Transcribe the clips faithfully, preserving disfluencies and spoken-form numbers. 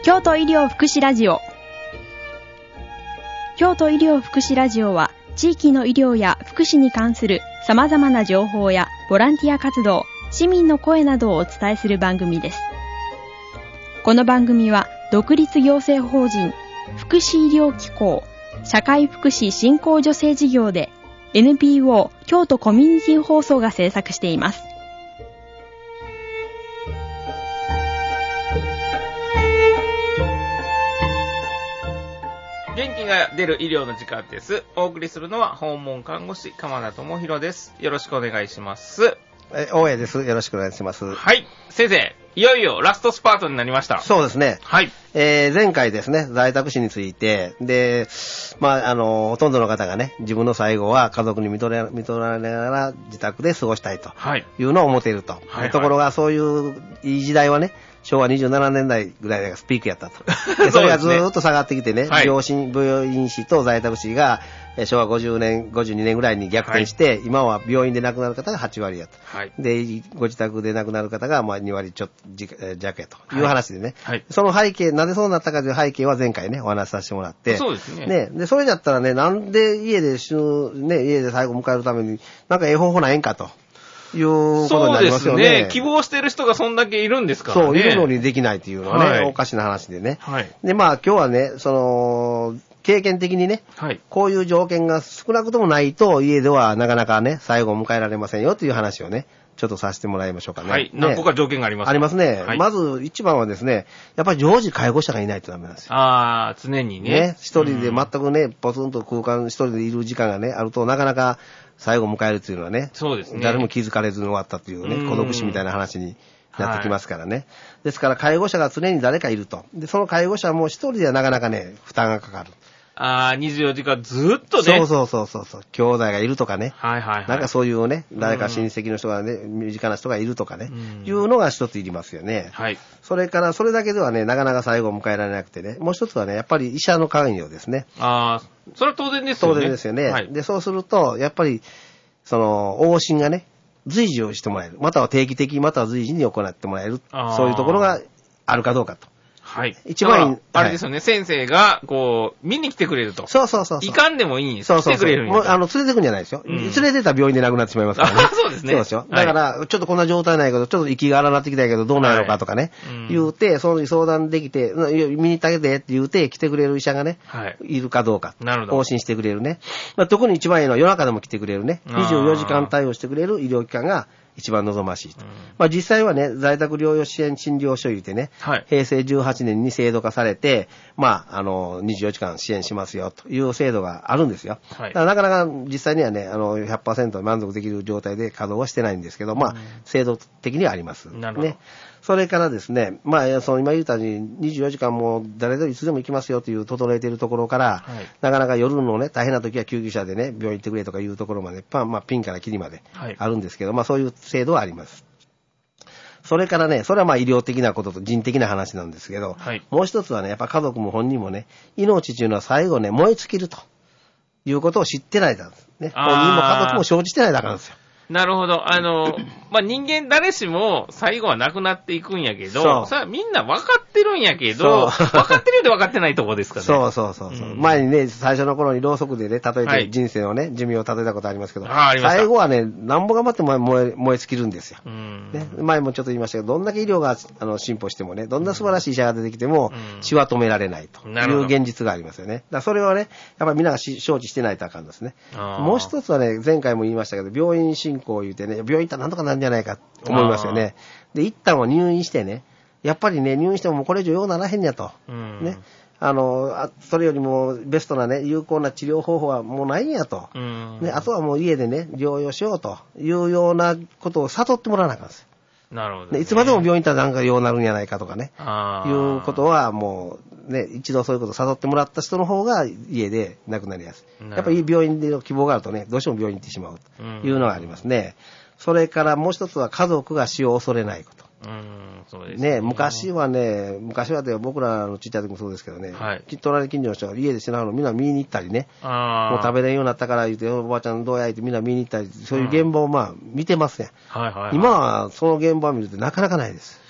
京都医療福祉ラジオ。京都医療福祉ラジオは地域の医療や福祉に関するさまざまな情報やボランティア活動、市民の声などをお伝えする番組です。この番組は独立行政法人福祉医療機構社会福祉振興助成事業で エヌピーオー 京都コミュニティ放送が制作しています。 元気が出る医療の時間です。お送りするのは訪問看護師鎌田智博です。よろしくお願いします。 え、大江です。よろしくお願いします。 はい。先生、いよいよラストスパートになりました。 そうですね。 はい。 えー、前回ですね、在宅死について、で、まあ、あの、ほとんどの方がね、自分の最後は家族に見とれ、見とられながら自宅で過ごしたいというのを思っていると。はいはい、ところが、そういういい時代はね、しょうわにじゅうななねんだいぐらいがスピークやったと。でそれがずーっと下がってきてね、はい、病診、病院死と在宅死がしょうわごじゅうねん、ごじゅうにねんぐらいに逆転して、はい、今は病院で亡くなる方がはちわりやと。はい、で、ご自宅で亡くなる方がまあにわりちょっと弱やという話でね、はいはい。その背景、なぜそうなったかという背景は前回ね、お話しさせてもらって。 そうですね。 ね、で、それだったらね、なんで家で死ぬ、ね、家で最後を迎えるために、なんかええ方法ないんかと。いうことになりますよね。そうですね。 希望してる人がそんだけいるんですからね。 そう、いるのにできないっていうのはね、はい、おかしな話でね。はい。で、まあ今日はね、その、経験的にね、はい、こういう条件が少なくともないと、家ではなかなかね、最後を迎えられませんよという話をね、ちょっとさせてもらいましょうかね。 はい。 ね、 何個か条件がありますか？ ありますね。はい、まず一番はですね、やっぱり常時介護者がいないとダメなんですよ。 ああ、常にね。ね、 一人で全くね、ポツンと空間一人でいる時間がね、あるとなかなか最後を迎えるっていうのはね、そうですね。誰も気づかれずに終わったっていうね、孤独死みたいな話になってきますからね。はい、ですから介護者が常に誰かいると。で、その介護者も一人ではなかなかね、負担がかかる。 ああ、にじゅうよじかんずっとね。 そうそうそうそうそう。兄弟がいるとかね。 はいはいはい。 なんかそういうね、誰か親戚の人がね、身近な人がいるとかね。いうのが一ついりますよね。はい。それから、それだけではね、なかなか最後を迎えられなくてね。もう一つはね、やっぱり医者の関与ですね。 ああ、それは当然ですよね。 当然ですよね。はい。で、そうすると、やっぱり、その、往診がね、随時をしてもらえる。または定期的、または随時に行ってもらえる。そういうところがあるかどうかと。 はい。 一番、 あれですよね、はい、先生が、こう、見に来てくれると。 そうそうそうそう。 いかんでもいいんです。 そうそうそう。 来てくれるんです。 もう、あの、連れてくんじゃないですよ。うん、連れてった病院で亡くなってしまいますからね。 あ、そうですね。 そうですよ。だから、はい、ちょっとこんな状態ないけど、ちょっと息が荒なってきたけど、どうなるのかとかね。はい、言うて、その相談できて、見に行ってあげてって言うて、来てくれる医者がね、はい、いるかどうか。なるほど。往診してくれるね。まあ、特に一番いいのは夜中でも来てくれるね。にじゅうよじかん対応してくれる医療機関が、一番望ましいと。うん、まあ実際はね、在宅療養支援診療所入れてね、はい、へいせいじゅうはちねんに制度化されて、まあ、あの、にじゅうよじかん支援しますよという制度があるんですよ。はい、だからなかなか実際にはね、あの、ひゃくパーセント 満足できる状態で稼働はしてないんですけど、まあ、制度的にはあります。なるほど。ね。それからですね、まあ、その今言ったようににじゅうよじかんも誰でもいつでも行きますよという整えているところから、はい、なかなか夜のね、大変な時は救急車でね、病院行ってくれとかいうところまで、まあ、まあ、ピンからキリまであるんですけど、はい、まあそういう制度はあります。それからね、それはまあ医療的なことと人的な話なんですけど、はい、もう一つはね、やっぱ家族も本人もね、命っていうのは最後ね、燃え尽きるということを知ってないとですね。本人も家族も承知してないとあかんですよ。 なるほど。あの、まあ、人間誰しも最後は亡くなっていくんやけど、そうそれはみんな分かってるんやけど、分かってるようで分かってないとこですかね。 そうそうそうそう、うん。前にね、最初の頃にろうそくでね、例えて人生をね、はい、寿命を例えたことありますけど、あありました。最後はね、なんぼ頑張っても燃え、燃え尽きるんですよ、うんね。前もちょっと言いましたけど、どんだけ医療があの進歩してもね、どんな素晴らしい医者が出てきても、うん、死は止められないという現実がありますよね。だからそれはね、やっぱりみんなが承知してないとあかんですね。もう一つはね、前回も言いましたけど、病院進行を言うてね、病院行ったらなんとかなんじゃないかと思いますよね。で、一旦は入院してね、やっぱりね、入院してももうこれ以上ようならへんやと。うん、ね。あのあ、それよりもベストなね、有効な治療方法はもうないんやと。うん、ね、あとはもう家でね、療養しようというようなことを悟ってもらわなあかんですよ。 なるほど、ね。 でいつまでも病院行ったらなんかようなるんやないかとかね。いうことはもう、ね、一度そういうことを悟ってもらった人の方が家で亡くなりやすい。やっぱり病院での希望があるとね、どうしても病院に行ってしまうというのがありますね。うん、それからもう一つは家族が死を恐れないこと。うん、そうですね。ね、昔はね、昔はで僕らのちっちゃい時もそうですけどね、はい、きっと隣近所の人が家で死なのみんな見に行ったりね、あもう食べれんようになったから言って、おばあちゃんどうやってみんな見に行ったり、そういう現場をまあ見てますね。うんはいはいはい、今はその現場を見るとなかなかないです。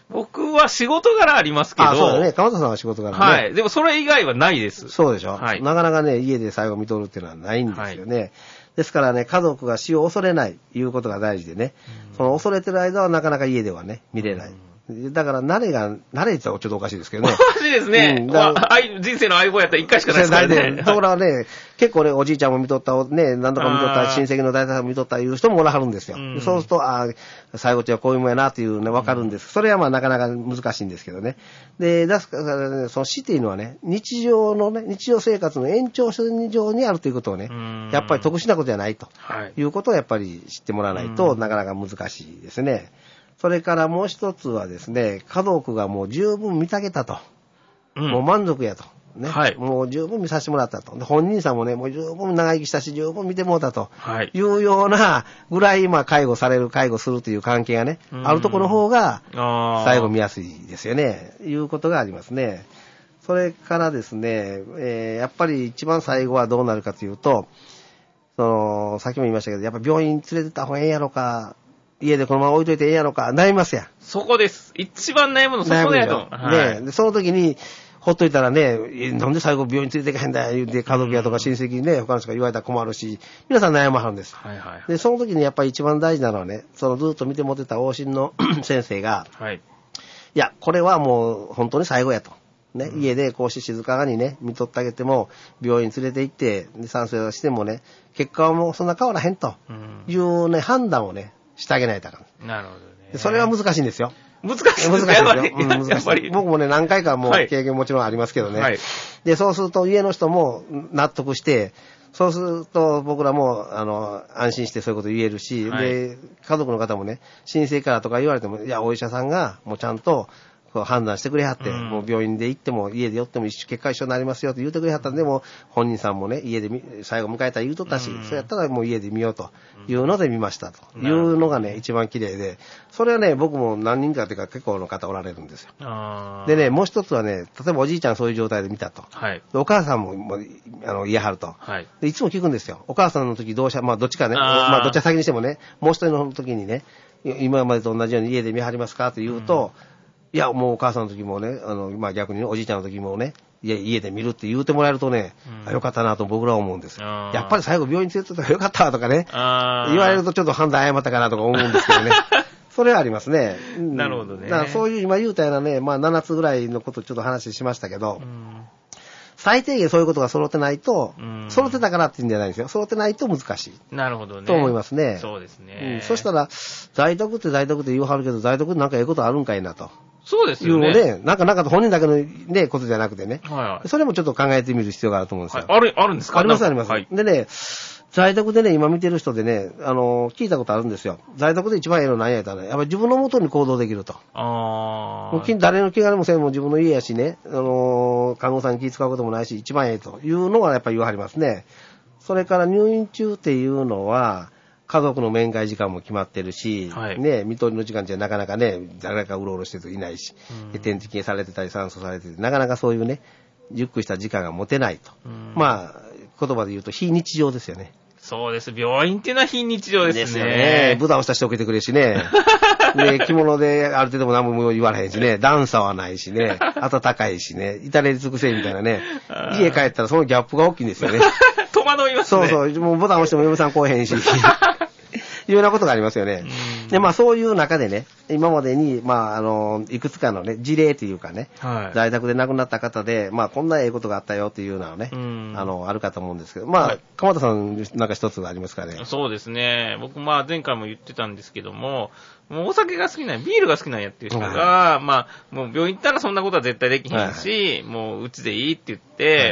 僕は仕事柄ありますけど。 あ、そうだね。鎌田さんは仕事柄ね。 はい。でもそれ以外はないです。 そうでしょ。 はい。 なかなかね、家で最後見とるっていうのはないんですよね。はい、ですからね、家族が死を恐れない、いうことが大事でね。その恐れてる間はなかなか家ではね、見れない。だから、慣れが、慣れって言ったらちょっとおかしいですけどね。 おかしいですね。うん、だ人生の相棒やったら一回しかないですからね。 だからね、結構ね、おじいちゃんも見とった、ね、何度か見とった、親戚の大体も見とったいう人もおらはるんですよ。うん、そうすると、ああ、最後ってはこういうもんやなっていうね、わかるんです。それはまあなかなか難しいんですけどね。で、ですからね、その死っていうのはね、日常のね、日常生活の延長線上にあるということをね、やっぱり特殊なことじゃないと、はい、いうことをやっぱり知ってもらわないとなかなか難しいですね。それからもう一つはですね、家族がもう十分見たげたと。うん、もう満足やと。ね。はい。もう十分見させてもらったと。で本人さんもね、もう十分長生きしたし、十分見てもらったと。はい。いうようなぐらい、まあ、介護される、介護するという関係がね、あるところの方が、最後見やすいですよね。いうことがありますね。それからですね、えー、やっぱり一番最後はどうなるかというと、その、さっきも言いましたけど、やっぱ病院連れてった方がええやろか、家でこのまま置いといてええやろか、悩みますやん。 そこです。一番悩むのそこだよと。 はい、ね、で、その時に、ほっといたらね、なんで最後病院連れていかへんだよ、言うて家族やとか親戚にね、他の人が言われたら困るし、皆さん悩まはるんです。はいはいはい、で、その時にやっぱり一番大事なのはね、そのずっと見てもってた往診の先生が、はい、いや、これはもう本当に最後やと。ね、うん、家でこうして静かにね、見とってあげても、病院連れて行って、酸素してもね、結果はもうそんな変わらへんというね、判断をね、してあげないとあかん。なるほどね。それは難しいんですよ。 難しいですね。難しいですよ。 うん、難しい。やっぱり僕もね、何回かもう経験もちろんありますけどね。はい、で、そうすると家の人も納得して、そうすると僕らも、あの、安心してそういうこと言えるし、はい、で、家族の方もね、親戚からとか言われても、いや、お医者さんがもうちゃんと、判断してくれはって、うん、もう病院で行っても家で寄っても一緒結果一緒になりますよって言うてくれはったんで、もう本人さんもね、家で最後迎えたら言うとったし、うん、そうやったらもう家で見ようというので見ましたというのがね、一番綺麗で、それはね、僕も何人かというか結構の方おられるんですよ。でね、もう一つはね、例えばおじいちゃんそういう状態で見たと。はい、お母さんももうあの言いはると、はい、で。いつも聞くんですよ。お母さんの時どうしまあどっちかね、あまあどっちか先にしてもね、もう一人の時にね、今までと同じように家で見張りますかと言うと、うんいや、もうお母さんの時もね、あの、まあ、逆にね、おじいちゃんの時もね、いや、家で見るって言うてもらえるとね、うん、よかったなと僕らは思うんです。やっぱり最後病院連れてったらよかったとかね、言われるとちょっと判断誤ったかなとか思うんですけどね。それはありますね。 うん、なるほどね。 だからそういう今言うたようなね、まあななつぐらいのことちょっと話しましたけど、うん、最低限そういうことが揃ってないと、うん、揃ってたからって言うんじゃないんですよ。揃ってないと難しい。 なるほどね。 と思いますね。 そうですね。 うん、そしたら、在宅って在宅って言わはるけど、在宅ってなんかええことあるんかいなと。 そうですよね。 いうのね、なんかなんか本人だけのね、ことじゃなくてね。はいはい。それもちょっと考えてみる必要があると思うんですよ。 はい、ある、あるんですか？ ありますあります。はい。でね、在宅でね、今見てる人でね、あの、聞いたことあるんですよ。在宅で一番ええの何やったらね、やっぱり自分の元に行動できると。ああ。誰の気兼ねもせんも自分の家やしね、あの、看護師さんに気使うこともないし、一番ええというのはやっぱり言わはりますね。それから入院中っていうのは、家族の面会時間も決まってるし、はい、ね、看取りの時間じゃなかなかね、誰かうろうろしてる人いないし、うん、点滴されてたり酸素されてて、なかなかそういうね、ゆっくりした時間が持てないと。うん、まあ、言葉で言うと非日常ですよね。 そうです。病院っていうのは非日常ですね。ですよね。ブタをしたしておけてくれしね。で、着物である程度も何も言われへんしね。段差はないしね。暖かいしね。至れり尽くせみたいなね。家帰ったらそのギャップが大きいんですよね。 戸惑いますね。 そうそう。もうボタン押しても嫁さん来えへんし。いうようなことがありますよね。で、まあそういう中でね、今までに、まああの、いくつかのね、事例というかね、はい、在宅で亡くなった方で、まあこんなええことがあったよっていうのはね、あの、あるかと思うんですけど、まあ、はい、鎌田さんなんか一つありますかね。 そうですね。僕まあ前回も言ってたんですけども、もうお酒が好きなんや、ビールが好きなんやっていう人が、はい、まあ、もう病院行ったらそんなことは絶対できへんし、はい、もううちでいいって言って、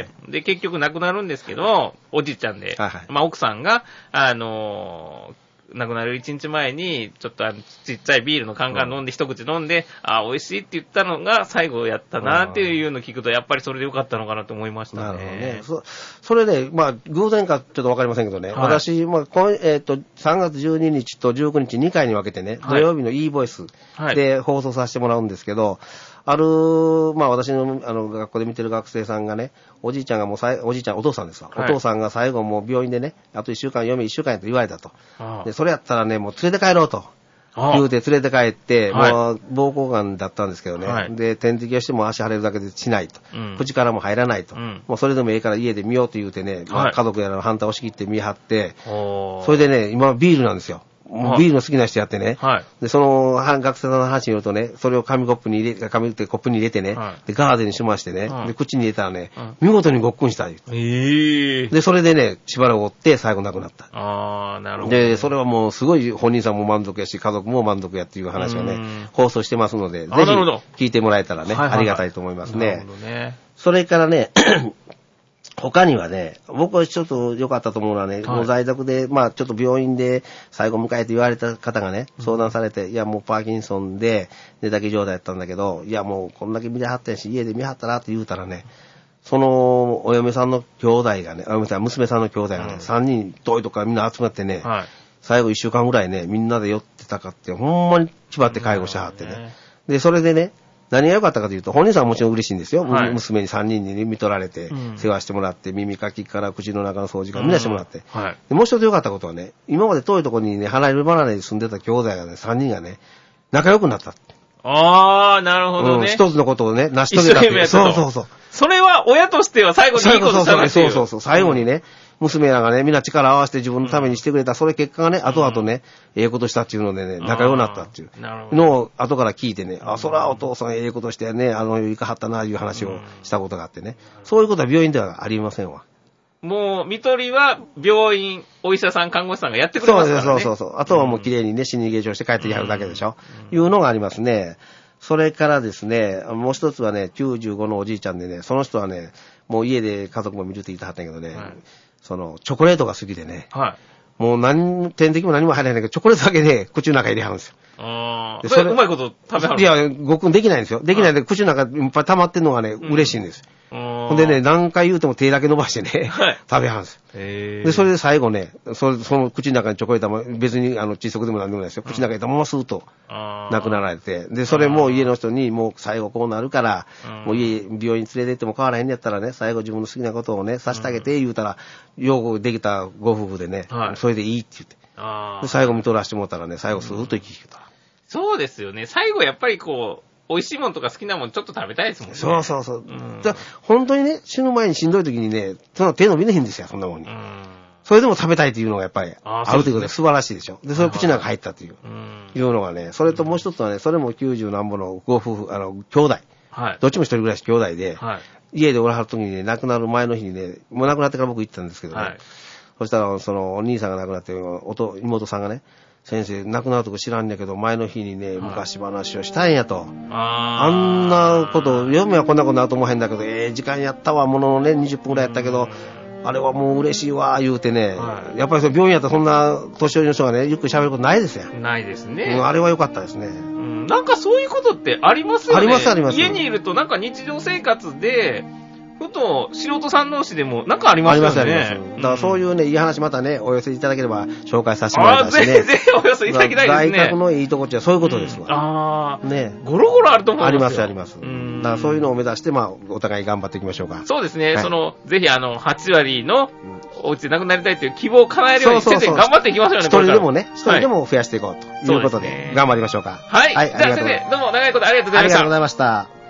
はい、で、結局亡くなるんですけど、おじいちゃんで、はいはい、まあ奥さんが、あのー、亡くなる一日前に、ちょっとあの、ちっちゃいビールのカンカン飲んで、一口飲んで、ああ、美味しいって言ったのが最後やったなっていうのを聞くと、やっぱりそれでよかったのかなと思いましたね。なるほどね。 そ, それね、まあ、偶然かちょっとわかりませんけどね、はい、私、まあ、このえっ、ー、と、さんがつじゅうににちとじゅうくにちにかいに分けてね、土曜日の e ボイスで放送させてもらうんですけど、はい、ある、まあ私のあの学校で見てる学生さんがね、おじいちゃんがもうさい、おじいちゃん、お父さんですわ、はい。お父さんが最後もう病院でね、あといっしゅうかん、嫁いっしゅうかんやと言われたと。で、それやったらね、もう連れて帰ろうと。 言うて連れて帰って、はい、もう、膀胱がんだったんですけどね。はい、で、点滴をしても足腫れるだけでしないと。うん、口からも入らないと、うん。もうそれでもええから家で見ようと言うてね、まあ、家族やらの反対を押し切って見張って、それでね、今ビールなんですよ。ビールの好きな人やってね。はい、で、その、学生さんの話によるとね、それを紙コップに入れ、紙ってコップに入れてね、はい、で、ガーゼにしましてね、はい、で、口に入れたらね、はい、見事にごっくんした。えー、で、それでね、しばらく追って最後亡くなった。 ああ、なるほど。 で、それはもうすごい本人さんも満足やし、家族も満足やっていう話をね、放送してますので、ぜひ聞いてもらえたらね、はいはいはい、ありがたいと思いますね。なるほどね。それからね、他にはね、僕はちょっと良かったと思うのはね、はい、もう在宅で、まあちょっと病院で最後迎えて言われた方がね、相談されて、うん、いやもうパーキンソンで寝たき状態だったんだけど、いやもうこんだけ見てはったんし、家で見はったらって言うたらね、そのお嫁さんの兄弟がね、娘さんの兄弟がね、うん、さんにん遠いとこからみんな集まってね、はい、最後いっしゅうかんぐらいね、みんなで寄ってたかって、ほんまに気張って介護してはってね。ねで、それでね、何が良かったかというと、本人さんはもちろん嬉しいんですよ。はい、娘にさんにんに見とられて、うん、世話してもらって、耳かきから口の中の掃除からみんなしてもらって。うんはい、でもう一つ良かったことはね、今まで遠いところにね、離れ離れに住んでた兄弟がね、さんにんがね、仲良くなった。 ああ、なるほどね、うん。 一つのことをね、成し遂げたって。そうそうそう。 それは親としては最後にいいことしたなっていう。 そうそうそう。最後にね、うん、娘らがね、みんな力を合わせて自分のためにしてくれた、それ結果がね、後々ね、ええことしたっていうのでね、仲良くなったっていうのを後から聞いてね、あ、そらお父さんええことしてね、あの、いかはったな、いう話をしたことがあってね。そういうことは病院ではありませんわ。 もう、見取りは病院、お医者さん、看護師さんがやってくれますからね。 そうそうそうそう。あとはもう綺麗にね、死に化粧して帰ってきはるだけでしょ。うん、いうのがありますね。それからですね、もう一つはね、きゅうじゅうごのおじいちゃんでね、その人はね、もう家で家族も見るって言ってはったんやけどね、はい、その、チョコレートが好きでね、はい、もう何、点滴も何も入らないんだけど、チョコレートだけで口の中入れはるんですよ。 ああ、それうまいこと食べはる？ いや、ごっくんできないんですよ。できないんで、口の中いっぱい溜まってんのがね、うん、嬉しいんです。ほんでね、何回言うても手だけ伸ばしてね、はい、食べはるんです。へで、それで最後ね、そ, その口の中にチョコレートも別にあの窒息でも何でもないですよ。口の中に入れたままスーッと亡くなられて、で、それも家の人にもう最後こうなるから、もう家、病院に連れて行っても変わらへんやったらね、最後自分の好きなことをね、させてあげて言うたら、よくできたご夫婦でね、はい、それでいいって言って。で、最後見とらしてもらったらね、最後スーッと生きてた。 そうですよね。最後やっぱりこう、美味しいものとか好きなものちょっと食べたいですもんね。 そうそうそう。うん、だ本当にね、死ぬ前にしんどい時にね、その手伸びねへんですよ、そんなもんに。うん、それでも食べたいっていうのがやっぱりあるということで素晴らしいでしょ。で、それ口の中入ったっていう、はい、いうのがね、それともう一つはね、それもきゅうじゅう何ぼのご夫婦、あの、兄弟。はい、どっちも一人暮らし兄弟で、はい、家でおらはる時にね、亡くなる前の日にね、もう亡くなってから僕行ってたんですけどね。はい、そしたら、その、お兄さんが亡くなって、妹さんがね、先生、亡くなるとこ知らんやけど、前の日にね、昔話をしたんやと。あ, あんなこと、読めはこんなことなると思わへんだけど、ええー、時間やったわ、もののね、にじゅっぷんくらいやったけど、あれはもう嬉しいわ、言うてね。はい、やっぱりその病院やったらそんな年寄りの人がね、ゆっくり喋ることないですよ。 ないですね。 うん、あれは良かったですね。うん、 なんかそういうことってありますよね。 ありますあります。 家にいるとなんか日常生活で、ふと素人さん同士でもなんかありますよね。ありますあります。だからそういうね、いい話またね、お寄せいただければ紹介させてもらいますしね。 あ、ぜひお寄せいただきたいですね。 在宅のいいとこっちはそういうことですわ。 うん、ああ。ね。ゴロゴロあると思いますよ。 ありますあります。うん。だからそういうのを目指して、まあ、お互い頑張っていきましょうか。 そうですね。はい、その、ぜひあの、はち割のお家で亡くなりたいという希望を叶えるようにしてて頑張っていきましょうね。 一人でもね、一人でも増やしていこうということで、頑張りましょうか。 はい。はい。じゃあ先生、どうも長いことありがとうございました。 ありがとうございました。